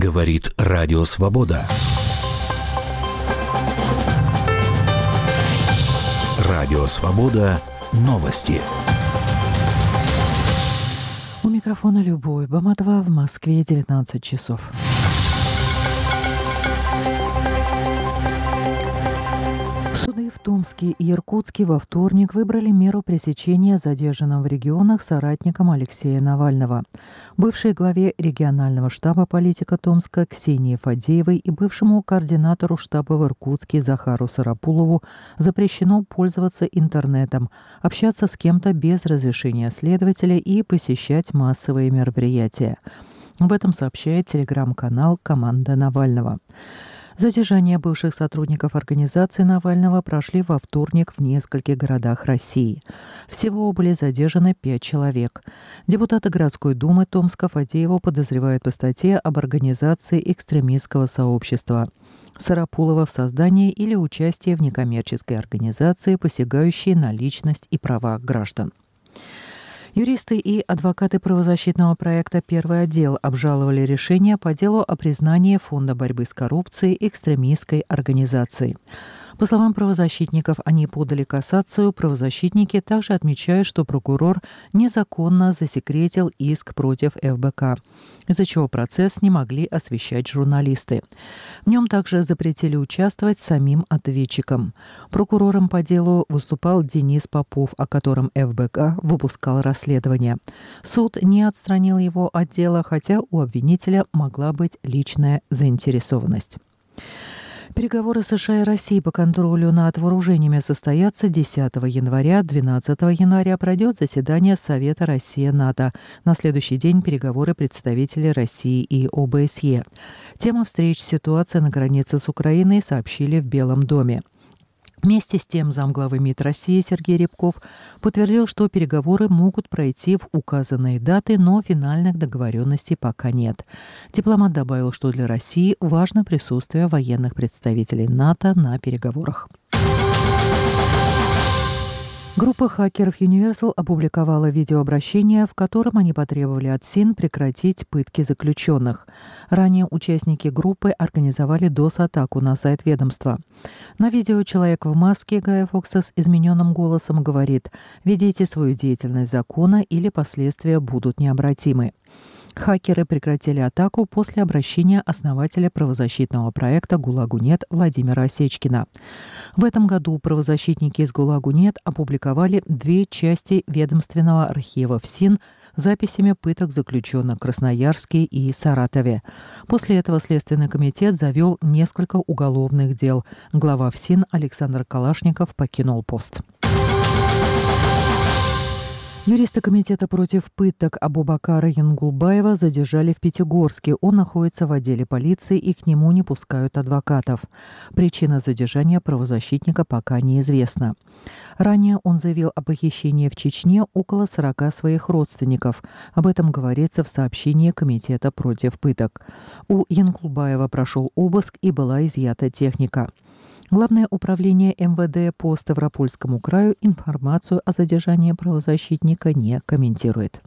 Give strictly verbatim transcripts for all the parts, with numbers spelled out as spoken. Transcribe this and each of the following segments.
Говорит Радио Свобода. Радио Свобода. Новости. У микрофона Любовь Баматова, в Москве девятнадцать часов. Суды в Томске и Иркутске во вторник выбрали меру пресечения задержанным в регионах соратникам Алексея Навального. Бывшей главе регионального штаба политика Томска Ксении Фадеевой и бывшему координатору штаба в Иркутске Захару Сарапулову запрещено пользоваться интернетом, общаться с кем-то без разрешения следователя и посещать массовые мероприятия. Об этом сообщает телеграм-канал «Команда Навального». Задержания бывших сотрудников организации Навального прошли во вторник в нескольких городах России. Всего были задержаны пять человек. Депутаты городской думы Томска Фадееву подозревают по статье об организации экстремистского сообщества. Сарапулова в создании или участии в некоммерческой организации, посягающей на личность и права граждан. Юристы и адвокаты правозащитного проекта «Первый отдел» обжаловали решение по делу о признании Фонда борьбы с коррупцией экстремистской организацией. По словам правозащитников, они подали кассацию. Правозащитники также отмечают, что прокурор незаконно засекретил иск против эф бэ ка, из-за чего процесс не могли освещать журналисты. В нем также запретили участвовать самим ответчикам. Прокурором по делу выступал Денис Попов, о котором эф бэ ка выпускал расследование. Суд не отстранил его от дела, хотя у обвинителя могла быть личная заинтересованность. Переговоры США и России по контролю над вооружениями состоятся десятого января. двенадцатого января пройдет заседание Совета Россия-НАТО. На следующий день переговоры представителей России и о бэ эс е. Тема встреч «Ситуация на границе с Украиной» сообщили в Белом доме. Вместе с тем замглавы МИД России Сергей Рябков подтвердил, что переговоры могут пройти в указанные даты, но финальных договоренностей пока нет. Дипломат добавил, что для России важно присутствие военных представителей НАТО на переговорах. Группа хакеров Universal опубликовала видеообращение, в котором они потребовали от СИН прекратить пытки заключенных. Ранее участники группы организовали дос-атаку на сайт ведомства. На видео человек в маске Гая Фокса с измененным голосом говорит: «Ведите свою деятельность закона, или последствия будут необратимы». Хакеры прекратили атаку после обращения основателя правозащитного проекта «ГУЛАГу-нет» Владимира Осечкина. В этом году правозащитники из «ГУЛАГу-нет» опубликовали две части ведомственного архива ФСИН с записями пыток заключенных в Красноярске и Саратове. После этого Следственный комитет завел несколько уголовных дел. Глава ФСИН Александр Калашников покинул пост. Юристы комитета против пыток Абубакара Янгулбаева задержали в Пятигорске. Он находится в отделе полиции, и к нему не пускают адвокатов. Причина задержания правозащитника пока неизвестна. Ранее он заявил о похищении в Чечне около сорока своих родственников. Об этом говорится в сообщении комитета против пыток. У Янгулбаева прошел обыск и была изъята техника. Главное управление эм вэ дэ по Ставропольскому краю информацию о задержании правозащитника не комментирует.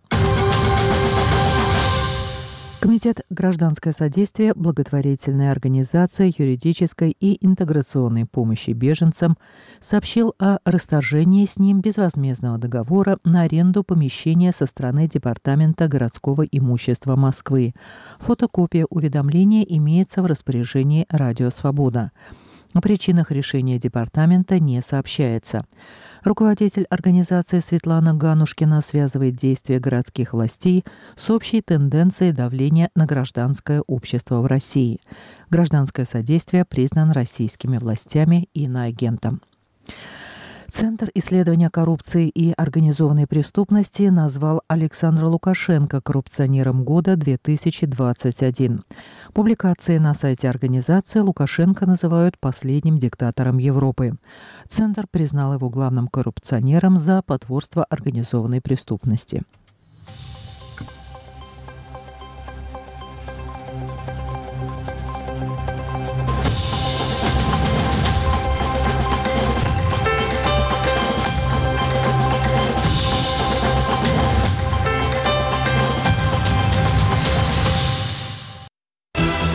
Комитет «Гражданское содействие», благотворительная организация юридической и интеграционной помощи беженцам, сообщил о расторжении с ним безвозмездного договора на аренду помещения со стороны Департамента городского имущества Москвы. Фотокопия уведомления имеется в распоряжении «Радио Свобода». О причинах решения департамента не сообщается. Руководитель организации Светлана Ганушкина связывает действия городских властей с общей тенденцией давления на гражданское общество в России. Гражданское содействие признано российскими властями иноагентом. Центр исследования коррупции и организованной преступности назвал Александра Лукашенко коррупционером года две тысячи двадцать один. Публикации на сайте организации Лукашенко называют последним диктатором Европы. Центр признал его главным коррупционером за потворство организованной преступности.